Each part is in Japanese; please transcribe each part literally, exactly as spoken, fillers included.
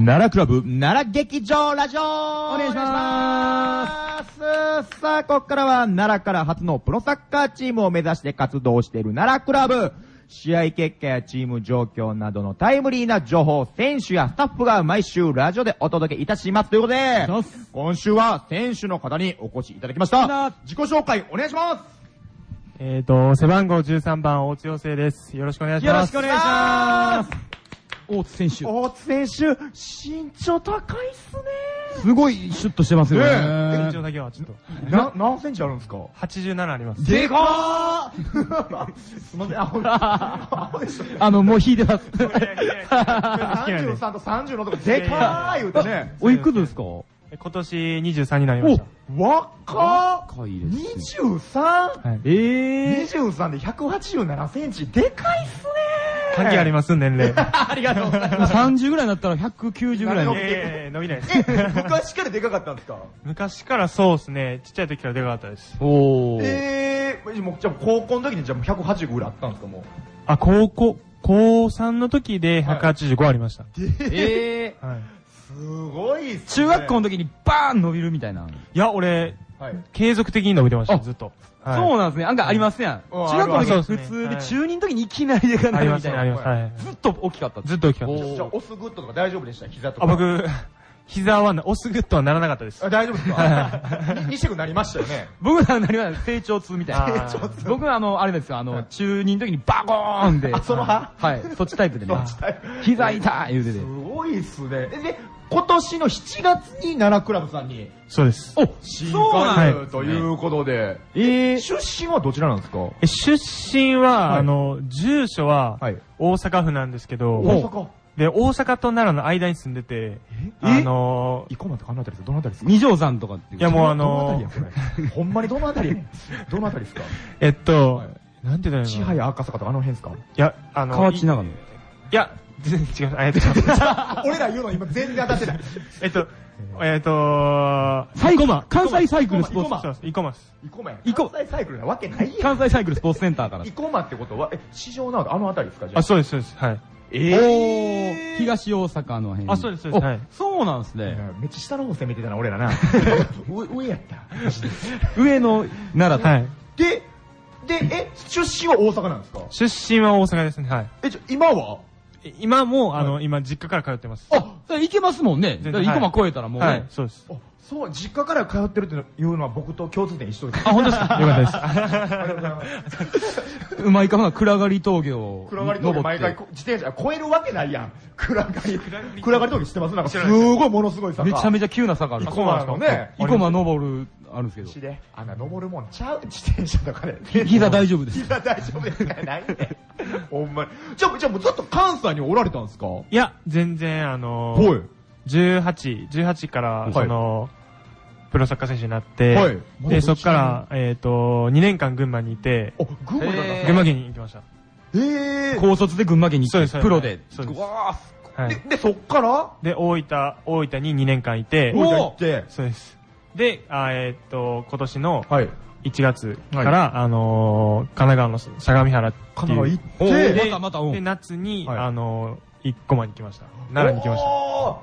奈良クラブ、奈良劇場ラジオお願いしまーす。さあ、ここからは奈良から初のプロサッカーチームを目指して活動している奈良クラブ。試合結果やチーム状況などのタイムリーな情報、選手やスタッフが毎週ラジオでお届けいたします。ということで、今週は選手の方にお越しいただきました。自己紹介お願いします。 えーと、背番号じゅうさんばん、大津陽生です。よろしくお願いします。 よろしくお願いします。 大津選手。 大津選手、身長高いっすね。 すごいシュッとしてますよね。 身長だけはちょっと。 な、何センチあるんですか？ はちじゅうななあります。 でかーすいません、アホでした。 あの、もう引いてます。 さんじゅうさんとさんじゅうのとこでかー言うてね。 おいくつですか？ 今年にじゅうさんになりました。 若っいです。 にじゅうさん? はい。 えにじゅうさんでひゃくはちじゅうななセンチ。でかいっすねー。 関係あります、年齢。 ありがとうございます。 さんじゅうぐらいになったらひゃくきゅうじゅうぐらいに。 えー、伸びないです。 え、昔からでかかったんですか？ 昔からそうですね、ちっちゃい時からでかかったです。 おー。 えー、もうじゃあ高校の時にじゃあもうひゃくはちじゅうごぐらいあったんですか？もう。 あ、高校、高さんの時でひゃくはちじゅうごありました。 えー。 はい。 すごいっすね。 中学校の時にバーン伸びるみたいな。 いや、俺、 はい、 継続的に伸びてました、ずっと。 はい、そうなんですね。なんかありますやん。うん、中学校の時普通で、中にの時にいきなりでかないみたいな。 あります、あります。 ずっと大きかった。 ずっと大きかった。 じゃあ、オスグッドとか大丈夫でした？膝とか。 あ、僕、膝はオスグッドはならなかったです。 あ、大丈夫ですか？西君なりましたよね。 僕はなりました。成長痛みたいな。 成長痛。 僕はあの、あれですよ、あの、中にの時にバコーンで。 あ、その派？ はい。そっちタイプでね。そっちタイプ。膝痛い言うてて。 すごいっすね。で、今年のしちがつに奈良クラブさんに。 そうです。 お、新加入ということで。えー、出身はどちらなんですか？ え、出身は、あの、住所は、大阪府なんですけど、 大阪で、大阪と奈良の間に住んでて、あのー、生駒とかあの辺りですか？どの辺りですか？ 二条山とかっていう。 いやもうあのー、ほんまにどの辺りどの辺りですか？ えっと、なんて言うんだろう。 千早赤坂とかあの辺ですか？ いや、あの、 河内長野。 いや、全然違う。ありがとうございます。 俺ら言うの今全然当たってない。 えっと、えっと、 サイコマ、関西サイクルスポーツ。 そうです、イコマス。 イコマや。関西サイクルなわけないやん。 関西サイクルスポーツセンターから。 イコマってことは、え、市場なのあの辺りですか？じゃあ。 あ、そうです、そうです。はい。 えー、東大阪の辺。 あ、そうです、そうです。はい。 そうなんですね。 めっちゃ下の方攻めてたな、俺らな。上やった。 上の奈良はい。 で、で、え、出身は大阪なんですか？ 出身は大阪ですね、はい。 え、じゃ、今は今も、あの、今、実家から通ってます。 あ、行けますもんね。生駒超えたらもう。 はい、そうです。 そう、実家から通ってるっていうのは僕と共通点一緒です。 あ、本当ですか？よかったです。 ありがとうございます。 うまいかもな、暗がり峠を。 暗がり峠毎回自転車超えるわけないやん。暗がり、暗がり峠知ってます？なんかすごいものすごい坂。 めちゃめちゃ急な坂ある。 生駒のね。 生駒登る、あるんですけど。 あんな登るもんちゃう自転車とかで。 膝大丈夫です。 膝大丈夫ですか？ないね。ほんまに。じゃあ、じゃあもうずっと関西におられたんですか？ いや、全然、あの、じゅうはち、じゅうはちから、その、プロサッカー選手になって、はい、で、そこから、えっと、にねんかん群馬にいて、 群馬群馬県に行きました。 へー。高卒で群馬県に行って、プロで。 そうです。 はい。で、そっからで、大分、大分ににねんかんいて、 大分行って、 そうです。で、えっと、今年の、いちがつから、あの、神奈川の相模原っていう。 神奈川行って、 またまた、 で、夏に、あの、生駒に来ました。奈良に来ました。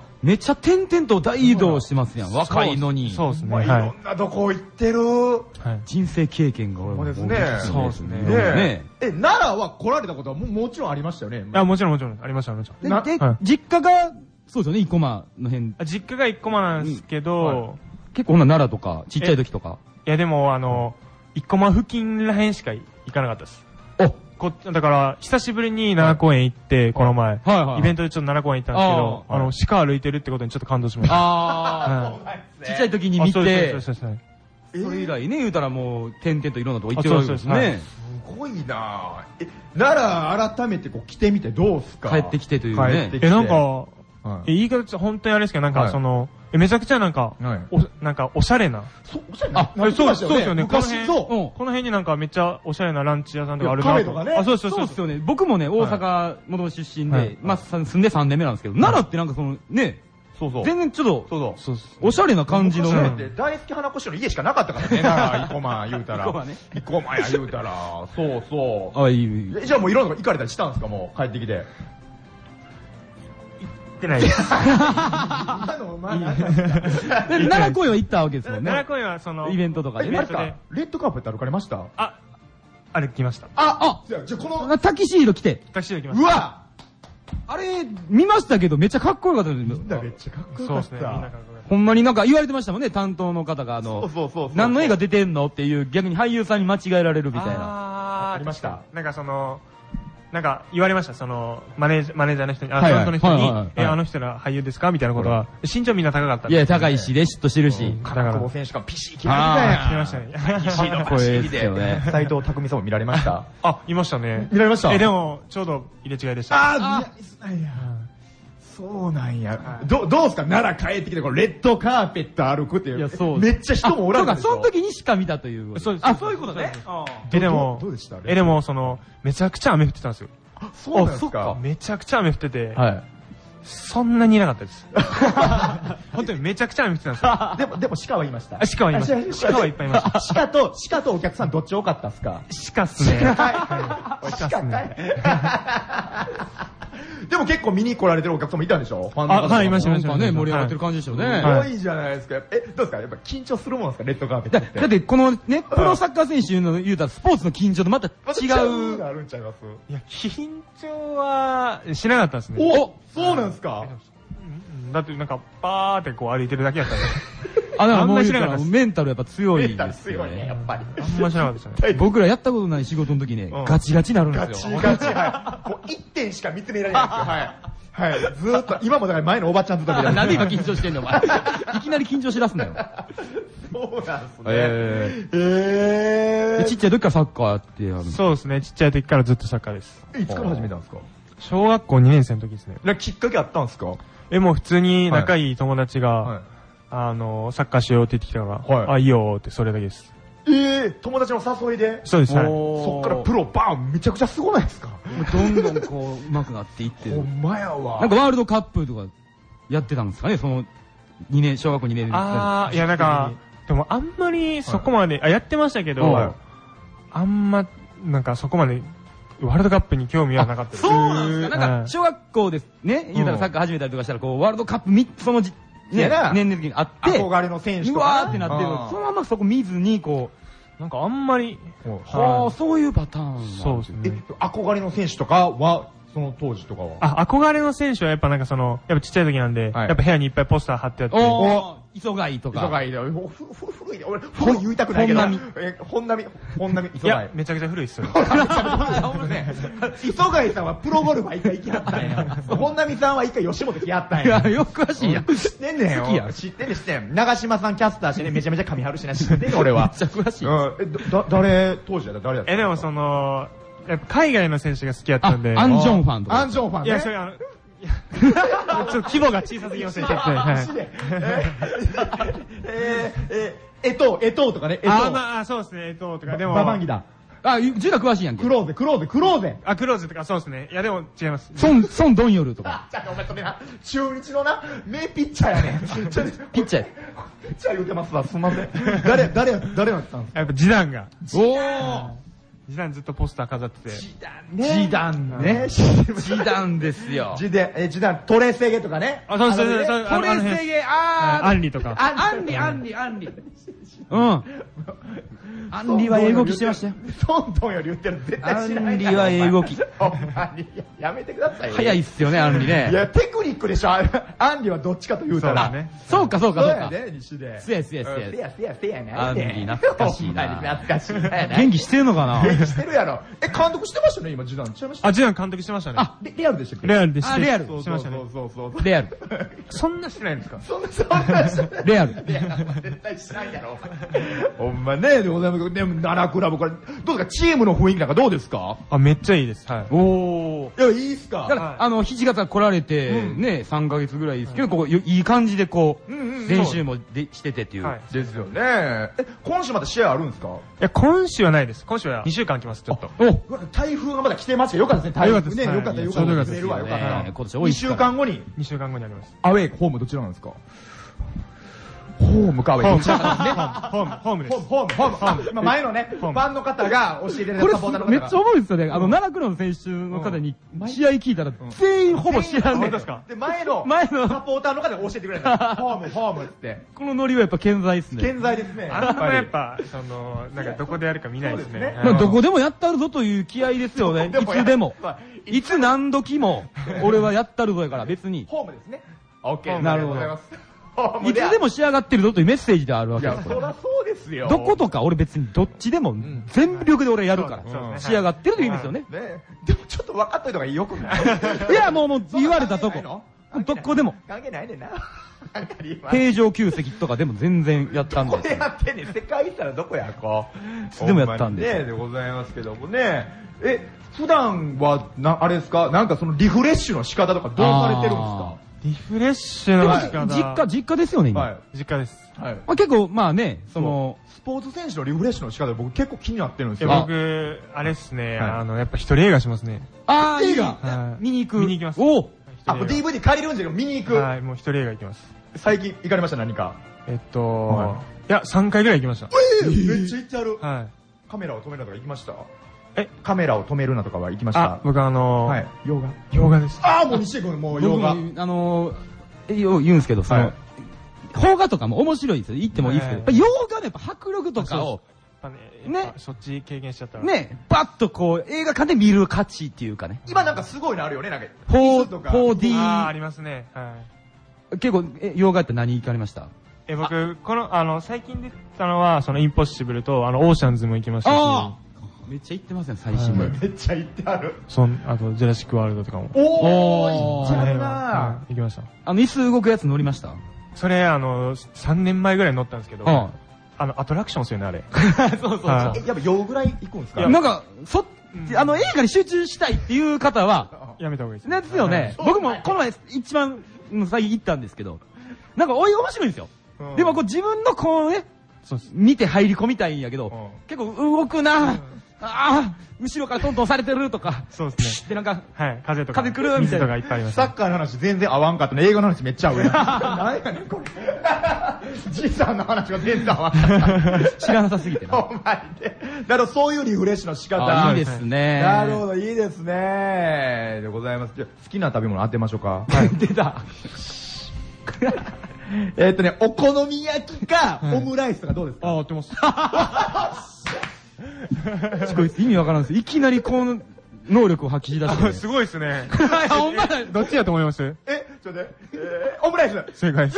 めっちゃ点々と大移動してますやん。若いのに。 そうですね。 いろんなとこ行ってる。 人生経験がそうですね。 そうですね。 え、奈良は来られたことはもちろんありましたよね。 あ、もちろんもちろん。ありました、もちろん。 で、実家が、そうですよね、生駒の辺。 実家が生駒なんですけど、 結構ほんな奈良とか、ちっちゃい時とか。 いやでも、あの、生駒付近らへんしか行かなかったです。 おこだから、久しぶりに奈良公園行って、この前、イベントでちょっと奈良公園行ったんですけど、あの、鹿歩いてるってことにちょっと感動しました。 ああ、ちっちゃい時に見て、それ以来ね、言うたらもう、点々といろんなとこ行ってるわけですね。 すごいなぁ。え、奈良改めてこう来てみてどうすか？ 帰ってきてというね。 え、なんか、言い方本当にあれですけど、なんかその、めちゃくちゃなんか、お、なんかおしゃれな。 そ、おしゃれなあ、そうですよね。 昔、そう。 この辺になんかめっちゃおしゃれなランチ屋さんとかあるな。 カフェとかね。 あ、そうそうそう。 そうですよね。僕もね、大阪、元々出身で、まあ、住んでさんねんめなんですけど、奈良ってなんかその、ね、 そうそう。 全然ちょっと、 そうそう。 おしゃれな感じのね。大好き花子師の家しかなかったからね。奈良、生駒言うたら。生駒ね。生駒や言うたら。そうそう。 あ、いい。 じゃあもういろんなとこ行かれたりしたんですか？もう帰ってきて。 ってないです。 今のお前なんか奈良公園は行ったわけですもんね。 奈良公園はその、 イベントとかでね。 レッドカーペット歩かれました？ あ、歩きました。 あ、あ、じゃあこの、 タキシード着て。 タキシード着ました。 うわあれ、見ましたけど、めっちゃかっこよかったです。みんなめっちゃかっこよかった。そうですね、みんなかっこよかった。 ほんまになんか言われてましたもんね、担当の方が、あの、 そうそうそう。 何の映画出てんのっていう、逆に俳優さんに間違えられるみたいな。 あー、 ありました。 なんかその、なんか言われました、その、マネージャー、マネージャーの人に、あ、担当の人に、え、あの人ら俳優ですかみたいなことは、身長みんな高かったんで。 いや、高いし、レシッとしてるし。 だから、久保選手がピシー決めてたやん。 決めましたね。 ピシーのパシーで。斉藤匠さんも見られました？ あ、いましたね。 見られました？ え、でも、ちょうど入れ違いでした。 あー、いや、そうなんや。ど、どうすか奈良帰ってきて、このレッドカーペット歩くっていう。いや、そう。めっちゃ人もおらんのでしょ。 そうか、その時にしか見たという。 そうです。 あ、そういうことね。 え、でも、 どうでした？ え、でも、その、めちゃくちゃ雨降ってたんですよ。 あ、そうなんですか。 めちゃくちゃ雨降ってて、 はい。 そんなにいなかったです。本当にめちゃくちゃ雨降ってたんですよ。 でも、でも鹿はいました。 鹿はいました。鹿はいっぱいいました。 鹿と、鹿とお客さんどっち多かったっすか？ 鹿っすね。 鹿っすね。でも結構見に来られてるお客さんもいたんでしょ？ファンの方。 あ、はい、いました、いました。 ね、盛り上がってる感じでしょうね。 すごいじゃないですか。え、どうですか？やっぱ緊張するもんですか？レッドカーペットって。 だって、このね、プロサッカー選手の言うたらスポーツの緊張とまた違う。 あるんちゃいます？ いや、緊張はしなかったですね。 お、そうなんですか？ だってなんか、パーってこう歩いてるだけやったんで。 あ、だからもう言うたらメンタルやっぱ強いですよね。 メンタル強いね、やっぱり。 あんましなかったですね。 僕らやったことない仕事の時ね、ガチガチになるんですよ。 ガチガチ、はい。もう一点しか見つめられないんですよ。はい。はい。ずーっと、今もだから前のおばちゃんずっと見てる。 なんで今緊張してんのお前。いきなり緊張しだすなよ。 そうなんですね。 えー。えー。 ちっちゃい時からサッカーやってやる。 そうですね、ちっちゃい時からずっとサッカーです。 いつから始めたんですか？ 小学校にねん生の時ですね。 きっかけあったんですか？ え、もう普通に仲いい友達が、あの、サッカーしようって言ってきたから、あ、いいよってそれだけです。 ええ、友達の誘いで？ そうです、はい。 そっからプロバーンめちゃくちゃすごないですか？ どんどんこう、上手くなっていってる。 ほんまやわ。 なんかワールドカップとかやってたんですかね、その、にねん、小学校にねん生。 ああ、いやなんか、でもあんまりそこまで、あ、やってましたけど、あんま、なんかそこまで、ワールドカップに興味はなかったです。 そうなんですか。なんか、小学校ですね、言うたらサッカー始めたりとかしたら、こう、ワールドカップみっつそのじ、ね、年々にあって、 憧れの選手とか。うわーってなってる。そのままそこ見ずに、こう、なんかあんまり、 はあ、そういうパターン。 そうですね。 憧れの選手とかは、その当時とかは。 あ、憧れの選手はやっぱなんかその、やっぱちっちゃい時なんで、やっぱ部屋にいっぱいポスター貼ってあって。 お磯貝とか。 磯貝で、古いで、俺、古い言いたくないけど。本並。本並、本並、磯貝。 いや、めちゃくちゃ古いっすよ。 磯貝さんはプロゴルファー一回行きはったんや。本並さんは一回吉本来はったんや。 いや、よく詳しいやん。 知ってんねんよ。好きや。知ってんねん、知ってん。長島さんキャスターしてね、めちゃめちゃ髪張るしな、知ってんねん、俺は。 めっちゃ詳しい。 うん。え、だ、誰、当時やった誰やったえ、でもその、やっぱ海外の選手が好きやったんで。 アンジョンファンとか。 アンジョンファンね。 いや、それあの、ちょっと規模が小さすぎませんけど。はい。 えー、えー、えとう、えとうとかね、えとう。 あ、まあ、そうですね、えとうとか、でも。 ババンギだ。 あ、ジュダ詳しいやんけ。 クローゼ、クローゼ、クローゼ。 あ、クローゼとか、そうですね。いや、でも違います。 ソン、ソンドンヨルとか。 じゃあ、お前それな、中日のな、名ピッチャーやねん。 ピッチャー。ピッチャー言うてますわ、すんません。誰、誰、誰やったんですか？ やっぱジダンが。 おー。 ジダンずっとポスター飾ってて。 ジダンね。ジダンね。 ジダンですよ。 ジダン、え、ジダン、トレセゲとかね。 あ、そうそうそう。トレセゲ、あー。 アンリとか。 アンリ、アンリ、アンリ。うん。アンリは英語機してましたよ。 トントンより言ってる絶対知らない。 アンリは英語機。 ほんまに。やめてくださいよ。 早いっすよね、アンリね。 いや、テクニックでしょ。アンリはどっちかと言うたら。 そうか、そうか、そうか。 そうやね、西で。 せやせやせや。 せやせやせやね。 アンリ懐かしいな。 懐かしいな。 元気してるのかな？ 元気してるやろ。え、監督してましたね、今、ジダン。違いました？ あ、ジダン監督してましたね。 あ、レアルでしたっけ？ レアルでした。 あ、レアル。 してましたね。 そうそうそう。 レアル。 そんなしてないんですか？ そんな、そんなしてない。 レアル。 絶対しないやろ。ほんまね、でございます。でも、奈良クラブから、どうですか、チームの雰囲気なんかどうですか？ あ、めっちゃいいです。はい。 おー。いや、いいっすか？ だから、あの、しちがつ来られて、ね、さんかげつぐらいですけど、こう、いい感じでこう、練習もでしててっていう。 ですよね。え、今週また試合あるんですか？いや、今週はないです。今週はにしゅうかん来ます、ちょっと。 お台風がまだ来てますよ。よかったですね、台風ね。よかった、よかった。よかった。よかった。 今年多い。 にしゅうかんごに。 にしゅうかんごにあります。 アウェイ、ホームどちらなんですか？ ホームか、 ホーム、ホーム、ホームです。 ホーム、ホーム、ホーム。今前のね、ファンの方が教えてくれたサポーターの方が。 これめっちゃ重いですよね。あの、奈良黒の選手の方に試合聞いたら、全員ほぼ知らんねん。 ですか。 で、前の、前のサポーターの方が教えてくれた。ホーム、ホームって。 このノリはやっぱ健在ですね。 健在ですね。 あんまやっぱ、その、なんかどこでやるか見ないですね。 どこでもやったるぞという気合ですよね。いつでも。いつ何時も、俺はやったるぞやから別に。 ホームですね。オッケー。 なるほど。いつでも仕上がってるぞというメッセージであるわけです。 いや、そりゃそうですよ。 どことか俺別にどっちでも全力で俺やるから。仕上がってるという意味ですよね。 でもちょっと分かっといた方がよくないいや、もうもう言われたとこ。どこでも。 関係ないねんな。 平城宮跡とかでも全然やったんで。 どこでやってんねん。世界行ったらどこやこう。 いつでもやったんで。 ねでございますけどもね。え、普段は、な、あれですかなんかそのリフレッシュの仕方とかどうされてるんですかリフレッシュの仕方。 実家、実家ですよね、今。 実家です。 はい。 まあ結構、まあね、その、 スポーツ選手のリフレッシュの仕方僕結構気になってるんですよ。 僕、あれっすね、あの、やっぱ一人映画しますね。 ああ、 映画見に行く。 見に行きます。 おあ、もう ディーブイディー 借りるんじゃなくて見に行く。 はい、もう一人映画行きます。 最近行かれました何か。 えっと、いや、さんかいぐらい行きました。 えめっちゃ行ってある。 はい。 カメラを止めるなとか行きましたえカメラを止めるなとかは行きましたあ、僕あのはい。洋画洋画です。 ああ、もう西江君もう洋画。 あの、言うんですけど、その、邦画とかも面白いですよ。言ってもいいですけど、やっぱ洋画のやっぱ迫力とかを、 ね、そっち経験しちゃったら。 ね、バッとこう、映画館で見る価値っていうかね。 今なんかすごいのあるよね、なんか。 フォーディー。 ああ、ありますね。はい。 結構、え、洋画って何行かれました？ え、僕、この、あの、最近出たのは、そのインポッシブルと、あの、オーシャンズも行きましたし。 めっちゃ行ってますね、最新の。 めっちゃ行ってある。 そん、あと、ジェラシックワールドとかも。 おー、行っちゃうな行きました。 あの、椅子動くやつ乗りました？ それ、あの、さんねんまえぐらいに乗ったんですけど、あの、アトラクションですよね、あれ。 そうそうそう。やっぱ洋ぐらい行くんですか？ なんか、そ、あの、映画に集中したいっていう方は、 やめた方がいいです。 ですよね。僕もこの前一番最近行ったんですけど、なんかおい面白いんですよ。でもこう自分のこうね、見て入り込みたいんやけど、結構動くな、ああ、後ろからトントンされてるとか、 そうですね。 でなんか、 はい、風とか。 風来るみたいな。 がいっぱいあります。 サッカーの話全然合わんかったね。映画の話めっちゃ合うやん。何やねん、これ。じいさんの話が全然合わんかった。 知らなさすぎてな。 お前で。だからそういうリフレッシュの仕方。 いいですね。 なるほど、いいですね。でございます。じゃ好きな食べ物当てましょうか。 はい、出た。 えっとね、お好み焼きか、オムライスとかどうですか？ あ、合ってます。 すごい意味わからんです。いきなりこの能力を発揮し出して。 すごいですね。 ほんまだ。 どっちだと思います？ え、ちょっとね、えー、オムライス。 正解です。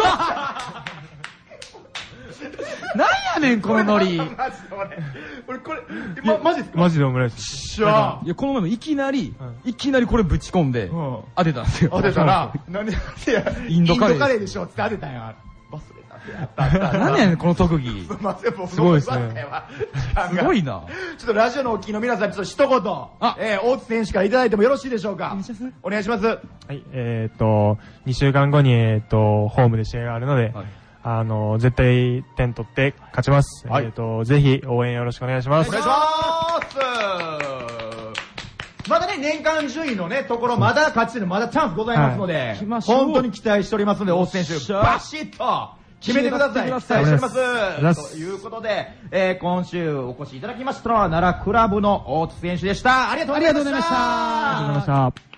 なんやねん、このノリ。 マジで俺、これ、ま、マジですか？ マジでオムライス。 しゃいや、この前もいきなり、いきなりこれぶち込んで、当てたんですよ。 当てたら、何で、 インドカレー。 インドカレーでしょって当てたんや。忘れたってやった。 何やねん、この特技。 すごいですね。 すごいな。 ちょっとラジオのお聞きの皆さん、ちょっと一言、えー、大津選手からいただいてもよろしいでしょうか？お願いします。はい、えっと、にしゅうかんごに、えっと、ホームで試合があるので、あの、絶対点取って勝ちます。えっと、ぜひ応援よろしくお願いします。 お願いします。まだね、年間順位のね、ところ、まだ勝ち点のまだチャンスございますので、本当に期待しておりますので、大津選手、バシッと決めてください。期待しております。ということで、えー、今週お越しいただきましたのは、奈良クラブの大津選手でした。ありがとうございました。 ありがとうございました。